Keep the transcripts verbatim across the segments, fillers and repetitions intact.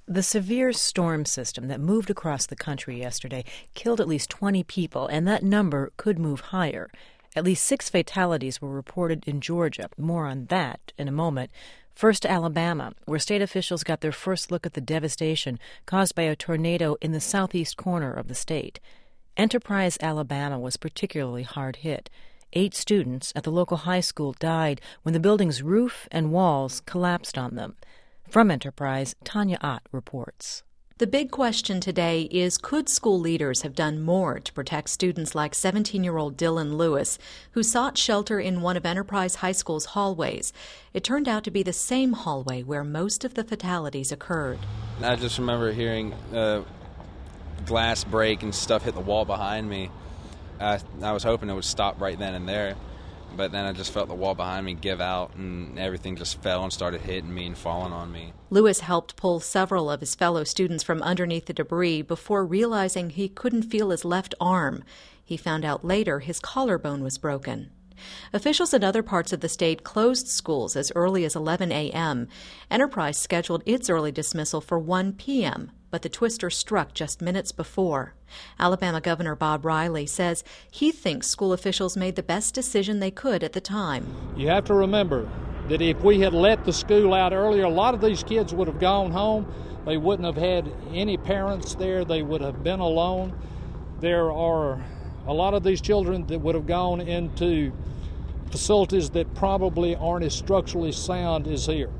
The severe storm system that moved across the country yesterday killed at least twenty people, and that number could move higher. At least six fatalities were reported in Georgia. More on that in a moment. First to Alabama, where state officials got their first look at the devastation caused by a tornado in the southeast corner of the state. Enterprise, Alabama was particularly hard hit. Eight students at the local high school died when the building's roof and walls collapsed on them. From Enterprise, Tanya Ott reports. The big question today is, could school leaders have done more to protect students like seventeen-year-old Dylan Lewis, who sought shelter in one of Enterprise High School's hallways? It turned out to be the same hallway where most of the fatalities occurred. I just remember hearing uh, glass break and stuff hit the wall behind me. I, I was hoping it would stop right then and there. But then I just felt the wall behind me give out, and everything just fell and started hitting me and falling on me. Lewis helped pull several of his fellow students from underneath the debris before realizing he couldn't feel his left arm. He found out later his collarbone was broken. Officials in other parts of the state closed schools as early as eleven a.m. Enterprise scheduled its early dismissal for one p.m., but the twister struck just minutes before. Alabama Governor Bob Riley says he thinks school officials made the best decision they could at the time. You have to remember that if we had let the school out earlier, a lot of these kids would have gone home. They wouldn't have had any parents there. They would have been alone. There are a lot of these children that would have gone into facilities that probably aren't as structurally sound as here.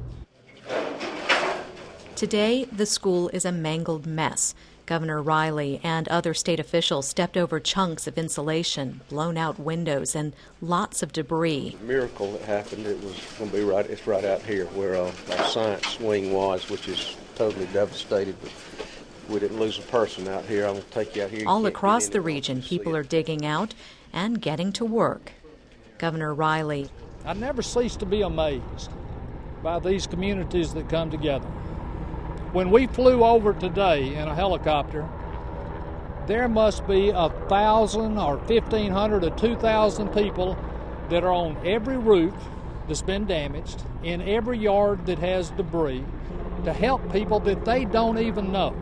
Today, the school is a mangled mess. Governor Riley and other state officials stepped over chunks of insulation, blown-out windows, and lots of debris. The miracle that happened, it was going to be right, it's right out here where uh, our science wing was, which is totally devastated. But we didn't lose a person out here. I'm going to take you out here. All across the region, people are digging out and getting to work. Governor Riley. I never cease to be amazed by these communities that come together. When we flew over today in a helicopter, there must be a thousand or fifteen hundred or two thousand people that are on every roof that's been damaged, in every yard that has debris, to help people that they don't even know.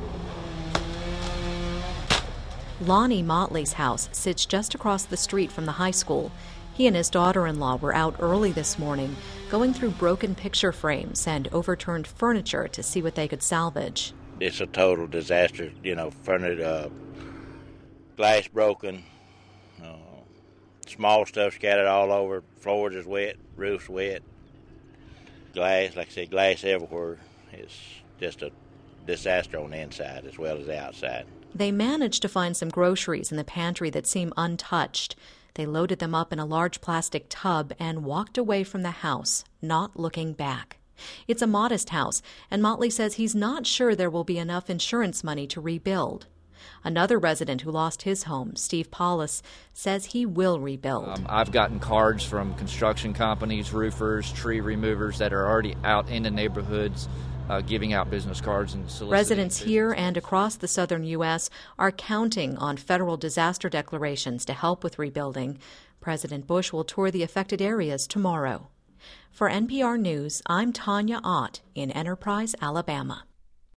Lonnie Motley's house sits just across the street from the high school. He and his daughter-in-law were out early this morning, going through broken picture frames and overturned furniture to see what they could salvage. It's a total disaster, you know, furniture, uh, glass broken, uh, small stuff scattered all over, floors is wet, roof's wet, glass, like I said, glass everywhere. It's just a disaster on the inside as well as the outside. They managed to find some groceries in the pantry that seem untouched. They loaded them up in a large plastic tub and walked away from the house, not looking back. It's a modest house, and Motley says he's not sure there will be enough insurance money to rebuild. Another resident who lost his home, Steve Paulus, says he will rebuild. Um, I've gotten cards from construction companies, roofers, tree removers that are already out in the neighborhoods uh, giving out business cards and soliciting. Residents here and across the southern U S are counting on federal disaster declarations to help with rebuilding. President Bush will tour the affected areas tomorrow. For N P R News, I'm Tanya Ott in Enterprise, Alabama.